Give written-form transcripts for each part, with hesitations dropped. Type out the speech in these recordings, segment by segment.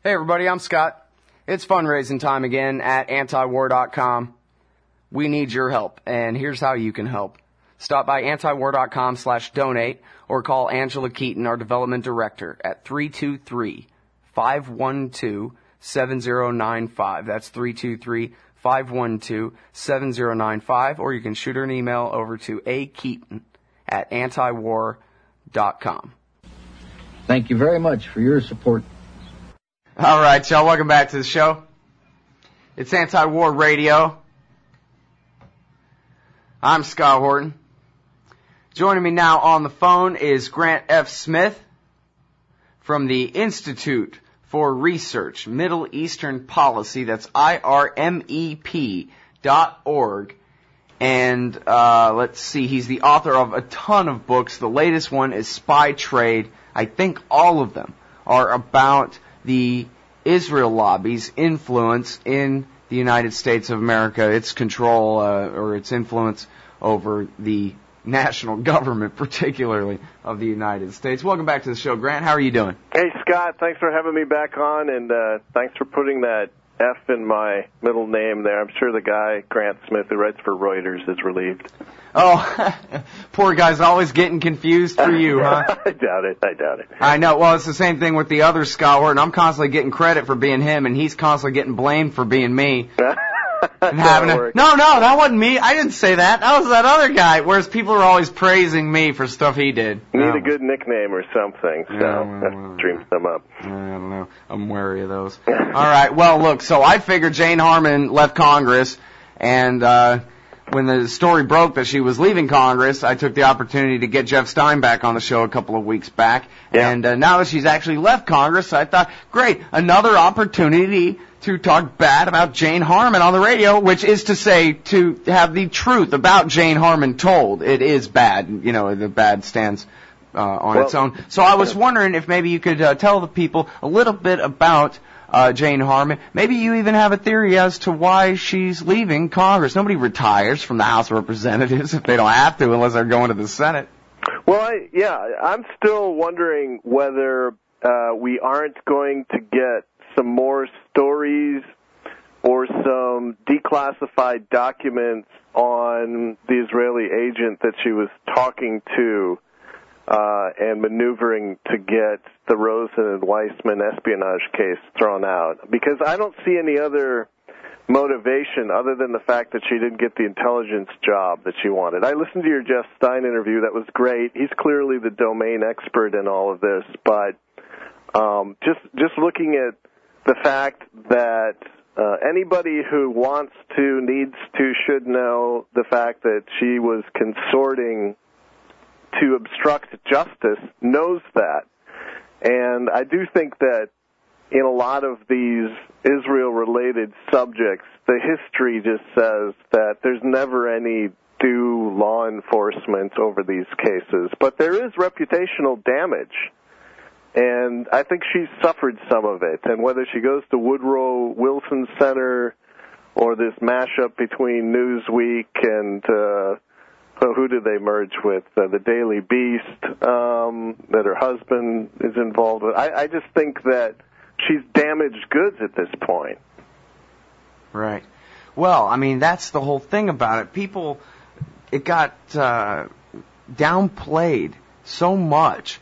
Hey everybody, I'm Scott. It's fundraising time again at antiwar.com. We need your help, and here's how you can help. Stop by antiwar.com/donate or call Angela Keaton, our development director, at 323-512-7095. That's 323-512-7095, or you can shoot her an email over to akeaton@antiwar.com. Thank you very much for your support. All right, y'all, welcome back to the show. It's Anti-War Radio. I'm Scott Horton. Joining me now on the phone is Grant F. Smith from the Institute for Research, Middle Eastern Policy. That's IRMEP.org. And let's see, he's the author of a ton of books. The latest one is Spy Trade. I think all of them are about the Israel lobby's influence in the United States of America, its control or its influence over the national government, particularly of the United States. Welcome back to the show, Grant. How are you doing? Hey, Scott. Thanks for having me back on, and thanks for putting that F in my middle name there. I'm sure the guy, Grant Smith, who writes for Reuters, is relieved. Oh, poor guy's always getting confused for you, huh? I doubt it. I know. Well, it's the same thing with the other Scott Horton. I'm constantly getting credit for being him, and he's constantly getting blamed for being me. And having no, that wasn't me. I didn't say that. That was that other guy. Whereas people are always praising me for stuff he did. Need a good nickname or something, so dreams them up. I don't know. I'm wary of those. All right. Well, look, so I figured Jane Harman left Congress, and when the story broke that she was leaving Congress, I took the opportunity to get Jeff Stein back on the show a couple of weeks back. Yeah. And now that she's actually left Congress, I thought, great, another opportunity to talk bad about Jane Harman on the radio, which is to say, to have the truth about Jane Harman told. It is bad. You know, the bad stands on its own. So I was wondering if maybe you could tell the people a little bit about Jane Harman. Maybe you even have a theory as to why she's leaving Congress. Nobody retires from the House of Representatives if they don't have to, unless they're going to the Senate. Well, I'm still wondering whether we aren't going to get some more stories or some declassified documents on the Israeli agent that she was talking to and maneuvering to get the Rosen and Weissman espionage case thrown out. Because I don't see any other motivation other than the fact that she didn't get the intelligence job that she wanted. I listened to your Jeff Stein interview. That was great. He's clearly the domain expert in all of this. But just looking at the fact that anybody who wants to, needs to, should know the fact that she was consorting to obstruct justice knows that. And I do think that in a lot of these Israel-related subjects, the history just says that there's never any due law enforcement over these cases. But there is reputational damage. And I think she's suffered some of it. And whether she goes to Woodrow Wilson Center or this mashup between Newsweek and who did they merge with? The Daily Beast that her husband is involved with. I just think that she's damaged goods at this point. Right. Well, I mean, that's the whole thing about it. It got downplayed so much.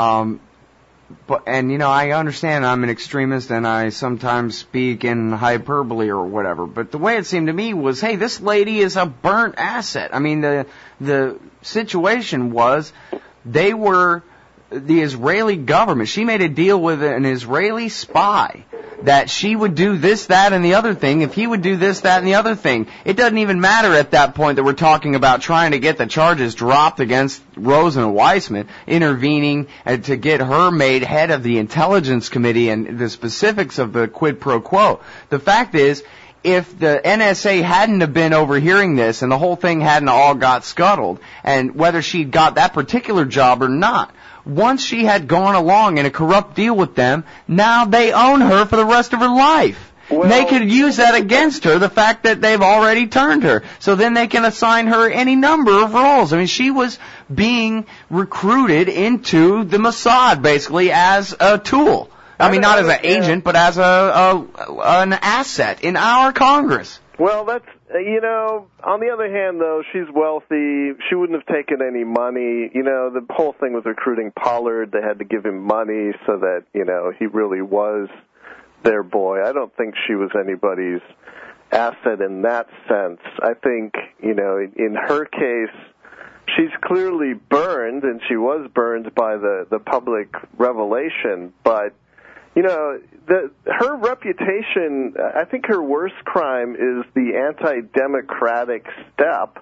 And I understand I'm an extremist and I sometimes speak in hyperbole or whatever, but the way it seemed to me was, hey, this lady is a burnt asset. I mean, the situation was they were the Israeli government. She made a deal with an Israeli spy that she would do this, that, and the other thing if he would do this, that, and the other thing. It doesn't even matter at that point that we're talking about trying to get the charges dropped against Rosen and Weissman, intervening to get her made head of the Intelligence Committee and the specifics of the quid pro quo. The fact is, if the NSA hadn't have been overhearing this and the whole thing hadn't all got scuttled, and whether she got that particular job or not, once she had gone along in a corrupt deal with them, now they own her for the rest of her life. Well, they could use that against her, the fact that they've already turned her. So then they can assign her any number of roles. I mean, she was being recruited into the Mossad, basically, as a tool. I mean, not as an agent, but as an asset in our Congress. Well, that's, on the other hand, though, she's wealthy. She wouldn't have taken any money. The whole thing was recruiting Pollard. They had to give him money so that, he really was their boy. I don't think she was anybody's asset in that sense. I think, in her case, she's clearly burned, and she was burned by the public revelation, but her reputation, I think her worst crime is the anti-democratic step,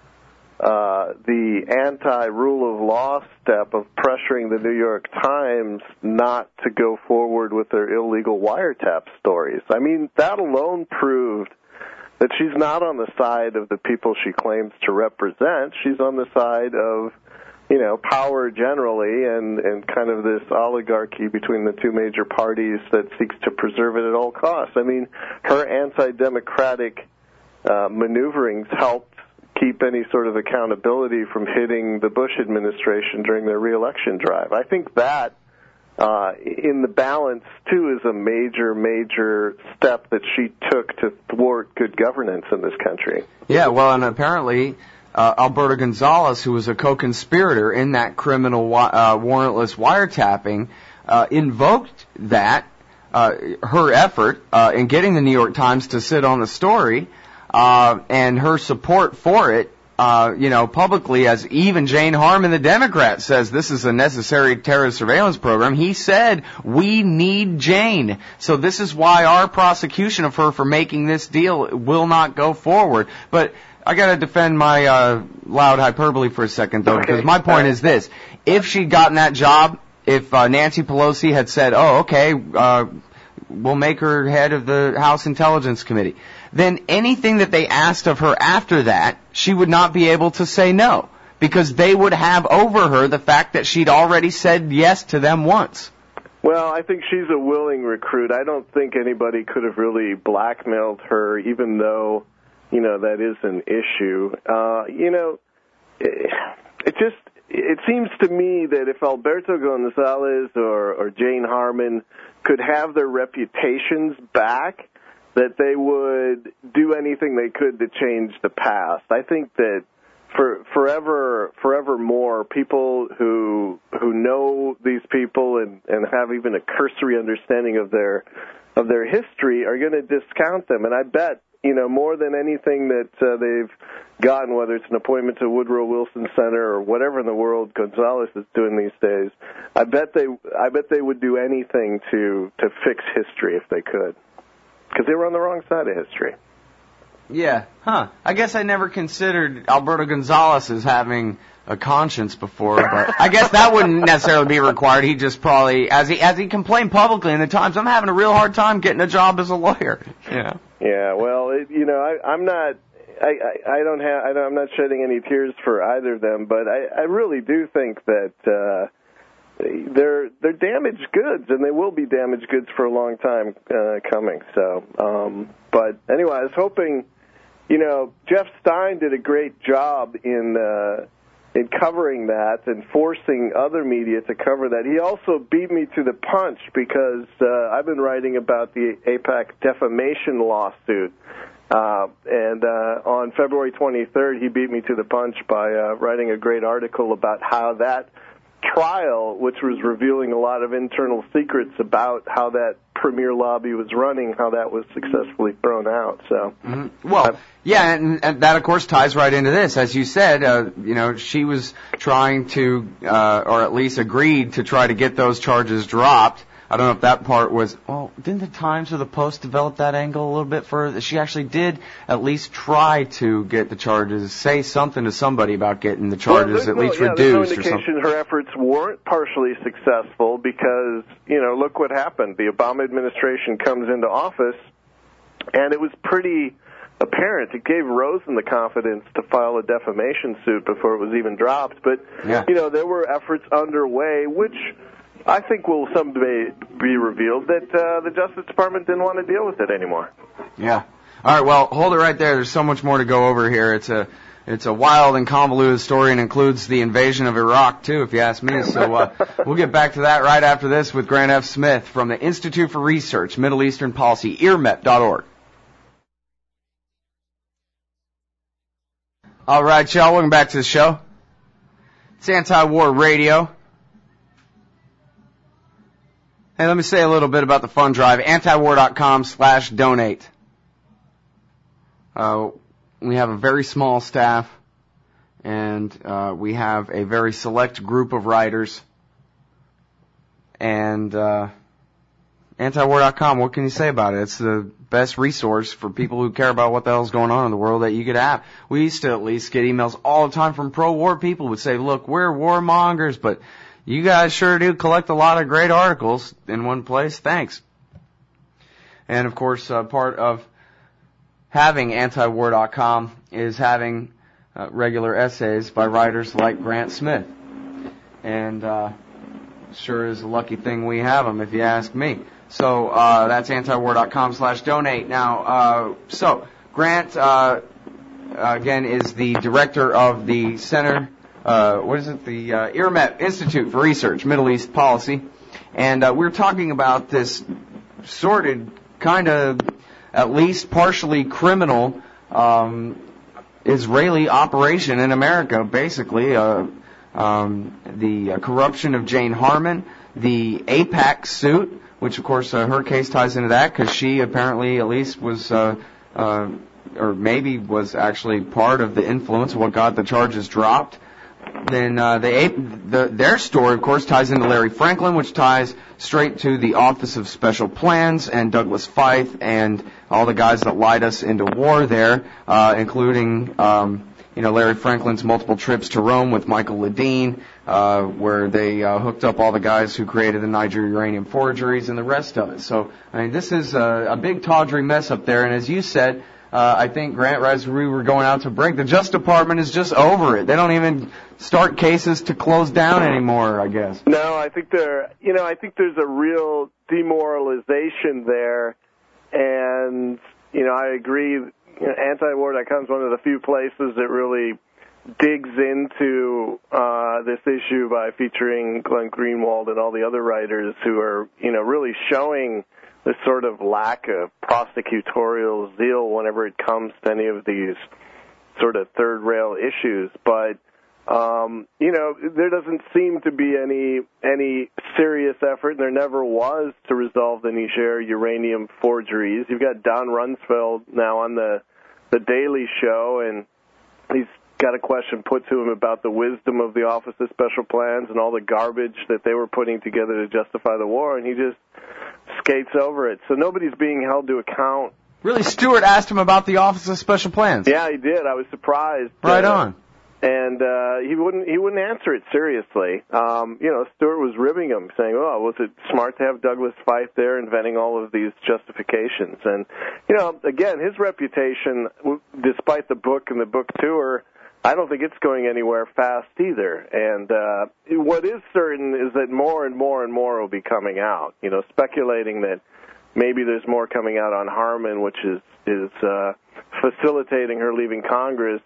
the anti-rule of law step of pressuring the New York Times not to go forward with their illegal wiretap stories. I mean, that alone proved that she's not on the side of the people she claims to represent. She's on the side of power generally and kind of this oligarchy between the two major parties that seeks to preserve it at all costs. I mean, her anti-democratic maneuverings helped keep any sort of accountability from hitting the Bush administration during their reelection drive. I think that, in the balance, too, is a major, major step that she took to thwart good governance in this country. Yeah, well, and apparently Alberto Gonzales, who was a co-conspirator in that criminal warrantless wiretapping, invoked that, her effort in getting the New York Times to sit on the story, and her support for it, publicly, as even Jane Harman, the Democrat, says this is a necessary terrorist surveillance program. He said, we need Jane. So this is why our prosecution of her for making this deal will not go forward. But I got to defend my loud hyperbole for a second, though, because my point is this. If she'd gotten that job, if Nancy Pelosi had said, we'll make her head of the House Intelligence Committee, then anything that they asked of her after that, she would not be able to say no, because they would have over her the fact that she'd already said yes to them once. Well, I think she's a willing recruit. I don't think anybody could have really blackmailed her, even though, that is an issue. It seems to me that if Alberto Gonzales or Jane Harman could have their reputations back, that they would do anything they could to change the past. I think that forevermore, people who know these people and have even a cursory understanding of their history are going to discount them. And I bet, more than anything that they've gotten, whether it's an appointment to Woodrow Wilson Center or whatever in the world Gonzales is doing these days, I bet they would do anything to fix history if they could, because they were on the wrong side of history. Yeah, I guess I never considered Alberto Gonzales as having a conscience before, but I guess that wouldn't necessarily be required. He just probably, as he complained publicly in the Times, I'm having a real hard time getting a job as a lawyer. Yeah. Yeah. Well, I'm not shedding any tears for either of them, but I really do think that they're damaged goods, and they will be damaged goods for a long time coming. So, but anyway, I was hoping, Jeff Stein did a great job in covering that and forcing other media to cover that. He also beat me to the punch because I've been writing about the AIPAC defamation lawsuit. And on February 23rd, he beat me to the punch by writing a great article about how that trial, which was revealing a lot of internal secrets about how that premier lobby was running, how that was successfully thrown out. So, well, yeah, and that of course ties right into this. As you said, she was trying to, or at least agreed to try to get those charges dropped. I don't know if that part was, didn't the Times or the Post develop that angle a little bit further? She actually did at least try to get the charges, say something to somebody about getting the charges at least reduced. There's no indication her efforts weren't partially successful because, look what happened. The Obama administration comes into office, and it was pretty apparent. It gave Rosen the confidence to file a defamation suit before it was even dropped. But, there were efforts underway, which I think will someday be revealed that the Justice Department didn't want to deal with it anymore. Yeah. All right, well, hold it right there. There's so much more to go over here. It's a It's a wild and convoluted story and includes the invasion of Iraq, too, if you ask me. So we'll get back to that right after this with Grant F. Smith from the Institute for Research, Middle Eastern Policy, IRMEP.org. All right, y'all, welcome back to the show. It's Anti-War Radio. Hey, let me say a little bit about the fund drive, antiwar.com/donate. We have a very small staff, and we have a very select group of writers. And antiwar.com, what can you say about it? It's the best resource for people who care about what the hell's going on in the world that you could have. We used to at least get emails all the time from pro-war people who would say, look, we're warmongers, but you guys sure do collect a lot of great articles in one place. Thanks. And, of course, part of having antiwar.com is having regular essays by writers like Grant Smith. And sure is a lucky thing we have them, if you ask me. So that's antiwar.com/donate. Now, so Grant, again, is the director of the Center, the IRMEP, Institute for Research, Middle East Policy. And we're talking about this sordid, kind of at least partially criminal Israeli operation in America, basically. The corruption of Jane Harman, the AIPAC suit, which, of course, her case ties into that because she apparently at least was, or maybe was actually part of the influence of what got the charges dropped. Then their story, of course, ties into Larry Franklin, which ties straight to the Office of Special Plans and Douglas Feith and all the guys that lied us into war there, including Larry Franklin's multiple trips to Rome with Michael Ledeen, where they hooked up all the guys who created the Niger uranium forgeries and the rest of it. So, I mean, this is a big tawdry mess up there. And as you said, I think, Grant, as we were going out to break, the Justice Department is just over it. They don't even start cases to close down anymore, I guess. No, I think I think there's a real demoralization there. And, I agree. Antiwar.com is one of the few places that really digs into this issue by featuring Glenn Greenwald and all the other writers who are, really showing this sort of lack of prosecutorial zeal whenever it comes to any of these sort of third-rail issues. But, there doesn't seem to be any serious effort, and there never was, to resolve the Niger uranium forgeries. You've got Don Rumsfeld now on the Daily Show, and he's got a question put to him about the wisdom of the Office of Special Plans and all the garbage that they were putting together to justify the war, and he just skates over it. So nobody's being held to account. Really, Stewart asked him about the Office of Special Plans. Yeah, he did. I was surprised. Right on. And he wouldn't answer it seriously. Stewart was ribbing him, saying, "Oh, was it smart to have Douglas Feith there inventing all of these justifications?" And again, his reputation, despite the book and the book tour, I don't think it's going anywhere fast either. And what is certain is that more and more and more will be coming out. Speculating that maybe there's more coming out on Harman, which is facilitating her leaving Congress.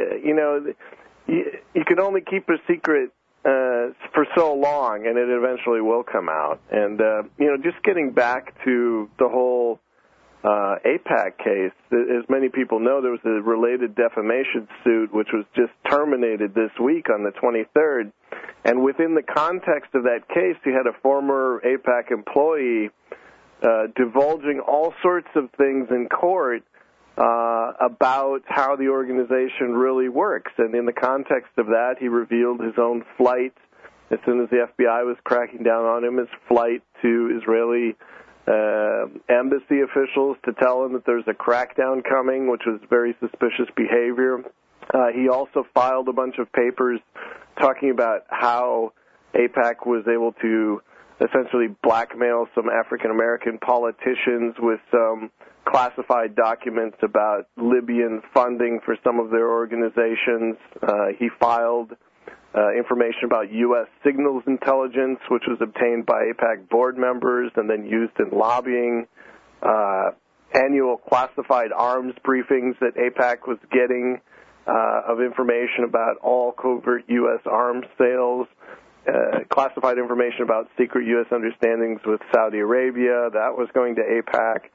You can only keep a secret for so long, and it eventually will come out. And just getting back to the whole AIPAC case, as many people know, there was a related defamation suit which was just terminated this week on the 23rd. And within the context of that case, you had a former AIPAC employee divulging all sorts of things in court about how the organization really works. And in the context of that, he revealed his own flight, as soon as the FBI was cracking down on him, his flight to Israeli embassy officials to tell him that there's a crackdown coming, which was very suspicious behavior. He also filed a bunch of papers talking about how AIPAC was able to essentially blackmail some African-American politicians with some classified documents about Libyan funding for some of their organizations. He filed information about U.S. signals intelligence, which was obtained by AIPAC board members and then used in lobbying, annual classified arms briefings that AIPAC was getting of information about all covert U.S. arms sales, classified information about secret U.S. understandings with Saudi Arabia. That was going to AIPAC.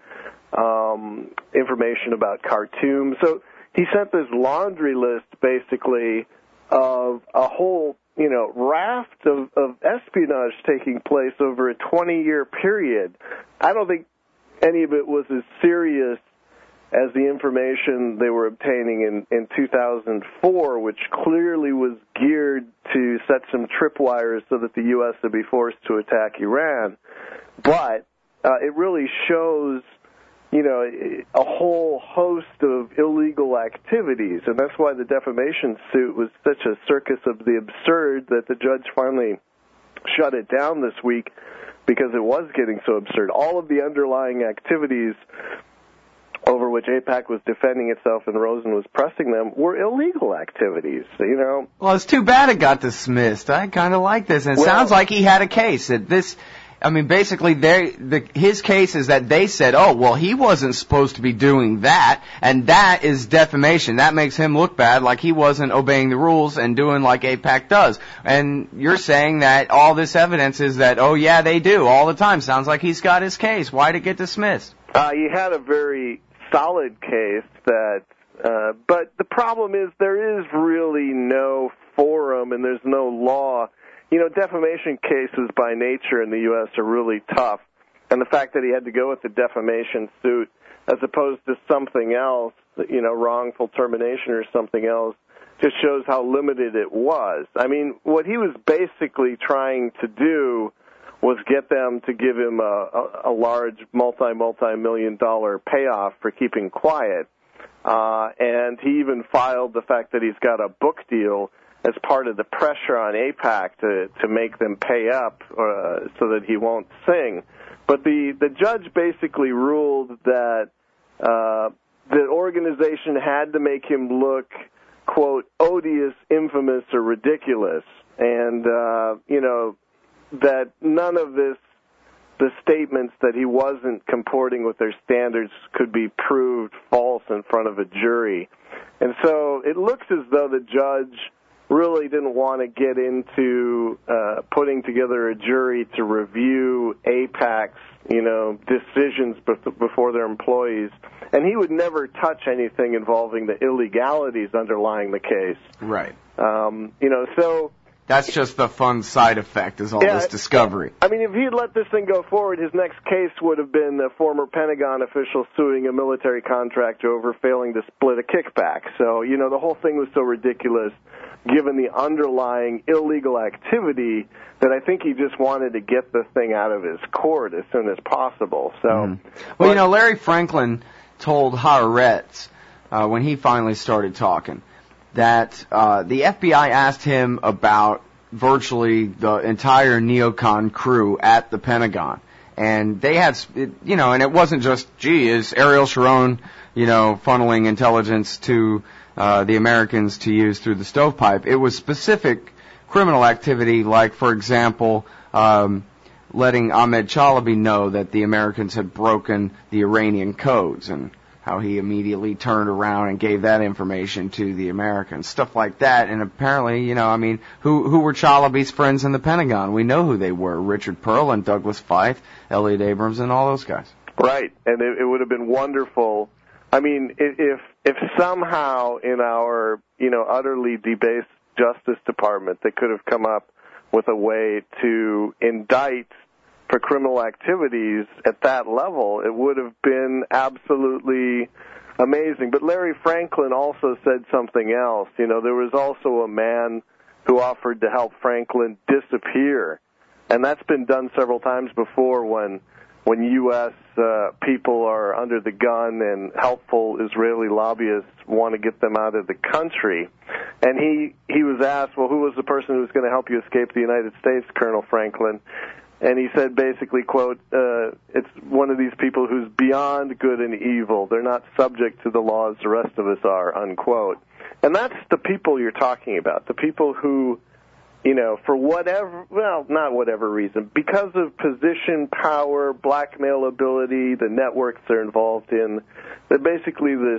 Information about Khartoum. So he sent this laundry list, basically, of a whole, raft of espionage taking place over a 20-year period. I don't think any of it was as serious as the information they were obtaining in 2004, which clearly was geared to set some tripwires so that the U.S. would be forced to attack Iran. But it really shows, a whole host of illegal activities, and that's why the defamation suit was such a circus of the absurd that the judge finally shut it down this week because it was getting so absurd. All of the underlying activities over which AIPAC was defending itself and Rosen was pressing them were illegal activities, Well, it's too bad it got dismissed. I kind of like this, and it sounds like he had a case. Basically, his case is that they said, oh, well, he wasn't supposed to be doing that, and that is defamation. That makes him look bad, like he wasn't obeying the rules and doing like AIPAC does. And you're saying that all this evidence is that, oh, yeah, they do all the time. Sounds like he's got his case. Why'd it get dismissed? He had a very solid case but the problem is there is really no forum and there's no law. Defamation cases by nature in the U.S. are really tough, and the fact that he had to go with the defamation suit as opposed to something else, wrongful termination or something else, just shows how limited it was. I mean, what he was basically trying to do was get them to give him a large multi-million-dollar payoff for keeping quiet, and he even filed the fact that he's got a book deal as part of the pressure on AIPAC to make them pay up so that he won't sing. But the judge basically ruled that the organization had to make him look, quote, odious, infamous, or ridiculous, and, that none of the statements that he wasn't comporting with their standards could be proved false in front of a jury. And so it looks as though the judge really didn't want to get into putting together a jury to review AIPAC's, decisions before their employees. And he would never touch anything involving the illegalities underlying the case. Right. So that's just the fun side effect, is all this discovery. I mean, if he had let this thing go forward, his next case would have been a former Pentagon official suing a military contractor over failing to split a kickback. So, the whole thing was so ridiculous, given the underlying illegal activity, that I think he just wanted to get the thing out of his court as soon as possible. So, Well, Larry Franklin told Haaretz, when he finally started talking, that the FBI asked him about virtually the entire neocon crew at the Pentagon. And they had, and it wasn't just, is Ariel Sharon, funneling intelligence to the Americans to use through the stovepipe. It was specific criminal activity, like, for example, letting Ahmed Chalabi know that the Americans had broken the Iranian codes, and how he immediately turned around and gave that information to the Americans, stuff like that. And apparently, who were Chalabi's friends in the Pentagon? We know who they were: Richard Pearl and Douglas Feith, Elliot Abrams, and all those guys. Right, and it would have been wonderful. I mean, if somehow in our, utterly debased Justice Department they could have come up with a way to indict for criminal activities at that level, it would have been absolutely amazing. But Larry Franklin also said something else. There was also a man who offered to help Franklin disappear, and that's been done several times before when U.S. People are under the gun and helpful Israeli lobbyists want to get them out of the country. And he was asked, well, who was the person who was going to help you escape the United States, Colonel Franklin? And he said basically, quote, it's one of these people who's beyond good and evil. They're not subject to the laws the rest of us are, unquote. And that's the people you're talking about, the people who, for whatever, well, not whatever reason, because of position, power, blackmail ability, the networks they're involved in, they're basically this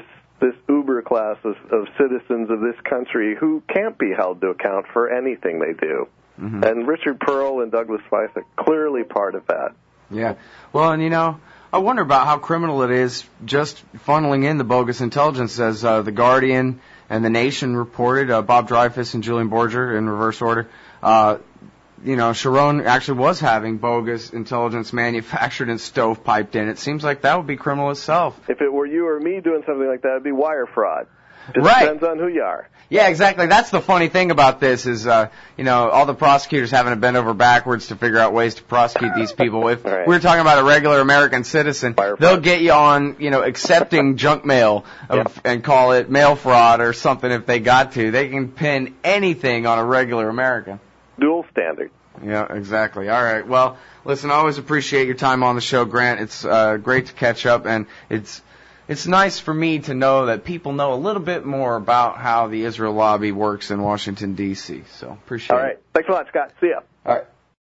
this uber class of citizens of this country who can't be held to account for anything they do. Mm-hmm. And Richard Pearl and Douglas Feith are clearly part of that. Yeah. Well, and I wonder about how criminal it is just funneling in the bogus intelligence, as The Guardian and The Nation reported, Bob Dreyfus and Julian Borger in reverse order. Sharon actually was having bogus intelligence manufactured and stovepiped in. It seems like that would be criminal itself. If it were you or me doing something like that, it would be wire fraud. Just right. Depends on who you are. Yeah, exactly. That's the funny thing about this is, all the prosecutors having to bend over backwards to figure out ways to prosecute these people. If right. we're talking about a regular American citizen, they'll get you on, accepting junk mail and call it mail fraud or something if they got to. They can pin anything on a regular American. Dual standard. Yeah, exactly. All right. Well, listen, I always appreciate your time on the show, Grant. It's great to catch up, and it's nice for me to know that people know a little bit more about how the Israel lobby works in Washington, D.C. So appreciate it. All right. Thanks a lot, Scott. See ya. All right.